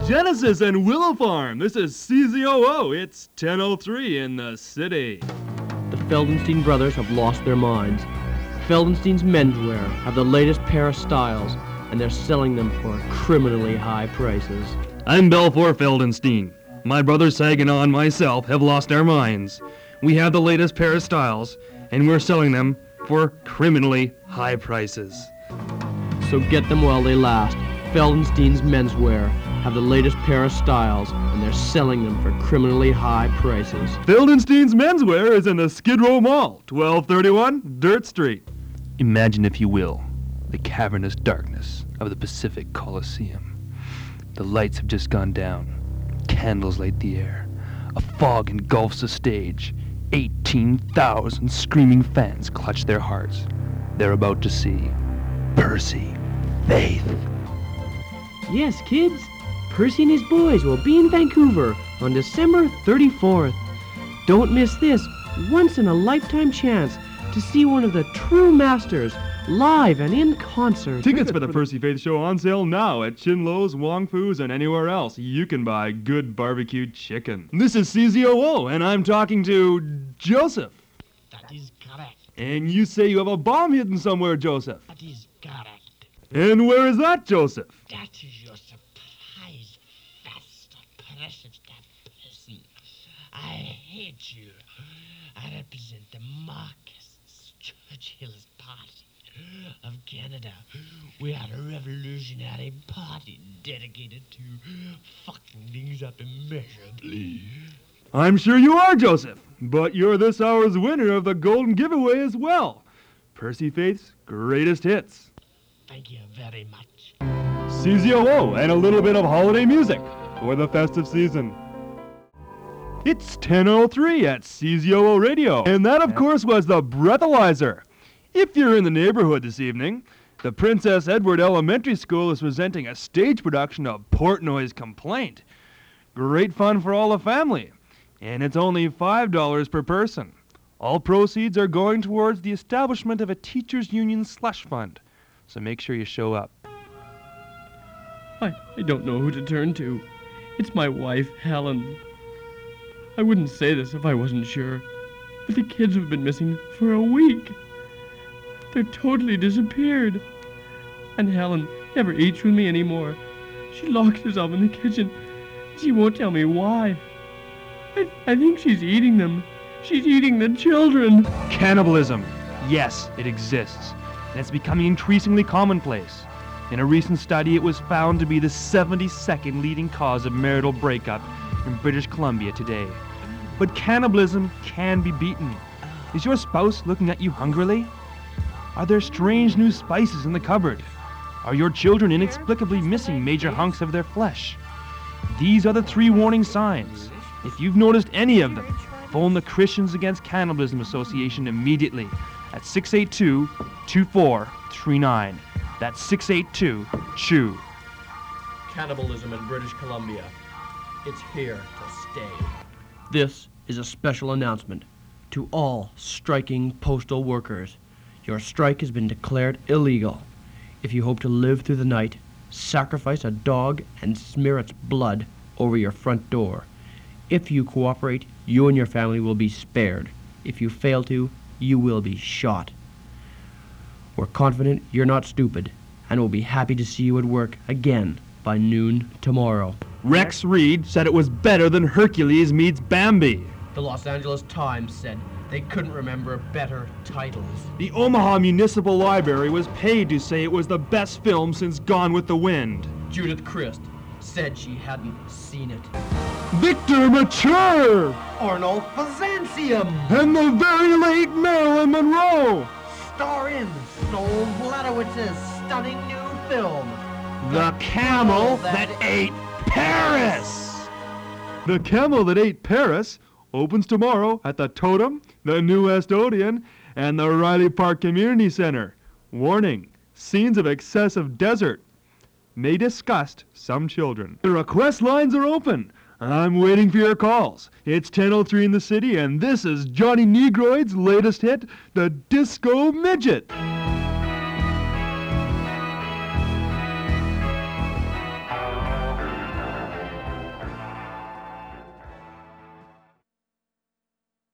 Genesis and Willow Farm. This is CZOO. It's 10:03 in the city. The Feldenstein brothers have lost their minds. Feldenstein's menswear have the latest pair of styles, and they're selling them for criminally high prices. I'm Belfour Feldenstein. My brother Saginaw and myself have lost our minds. We have the latest pair of styles, and we're selling them for criminally high prices. So get them while they last. Feldenstein's menswear have the latest pair of styles, and they're selling them for criminally high prices. Feldenstein's menswear is in the Skid Row Mall, 1231 Dirt Street. Imagine, if you will, the cavernous darkness of the Pacific Coliseum. The lights have just gone down. Candles light the air. A fog engulfs the stage. 18,000 screaming fans clutch their hearts. They're about to see Percy Faith. Yes, kids. Percy and his boys will be in Vancouver on December 34th. Don't miss this once-in-a-lifetime chance to see one of the true masters live and in concert. Tickets for the Percy Faith Show on sale now at Chinlo's, Wong Fu's, and anywhere else you can buy good barbecued chicken. This is CZOO, and I'm talking to Joseph. That is correct. And you say you have a bomb hidden somewhere, Joseph. That is correct. And where is that, Joseph? That is your surprise, fast, precious person. I hate you. I represent the Marcus Churchill's party of Canada. We are a revolutionary party dedicated to fucking things up immeasurably. I'm sure you are, Joseph. But you're this hour's winner of the Golden Giveaway as well. Percy Faith's greatest hits. Thank you very much. CZOO and a little bit of holiday music for the festive season. It's 10:03 at CZOO Radio, and that, of course, was the breathalyzer. If you're in the neighborhood this evening, the Princess Edward Elementary School is presenting a stage production of Portnoy's Complaint. Great fun for all the family, and it's only $5 per person. All proceeds are going towards the establishment of a teachers' union slush fund, so make sure you show up. I don't know who to turn to. It's my wife, Helen. I wouldn't say this if I wasn't sure, but the kids have been missing for a week. They're totally disappeared. And Helen never eats with me anymore. She locks herself in the kitchen. She won't tell me why. I think she's eating them. She's eating the children. Cannibalism. Yes, it exists, and it's becoming increasingly commonplace. In a recent study, it was found to be the 72nd leading cause of marital breakup in British Columbia today. But cannibalism can be beaten. Is your spouse looking at you hungrily? Are there strange new spices in the cupboard? Are your children inexplicably missing major hunks of their flesh? These are the 3 warning signs. If you've noticed any of them, phone the Christians Against Cannibalism Association immediately at 682-2439. That's 682-CHEW. Cannibalism in British Columbia. It's here to stay. This is a special announcement to all striking postal workers. Your strike has been declared illegal. If you hope to live through the night, sacrifice a dog and smear its blood over your front door. If you cooperate, you and your family will be spared. If you fail to, you will be shot. We're confident you're not stupid, and we'll be happy to see you at work again by noon tomorrow. Rex Reed said it was better than Hercules meets Bambi. The Los Angeles Times said they couldn't remember better titles. The Omaha Municipal Library was paid to say it was the best film since Gone with the Wind. Judith Christ said she hadn't seen it. Victor Mature! Arnold Byzantium. And the very late Marilyn Monroe! Star in Noel Vladowitz's stunning new film, The Camel That Ate Paris! The Camel That Ate Paris opens tomorrow at the Totem, the New Estonian, and the Riley Park Community Center. Warning, scenes of excessive desert may disgust some children. The request lines are open. I'm waiting for your calls. It's 10:03 in the city, and this is Johnny Negroid's latest hit, the Disco Midget.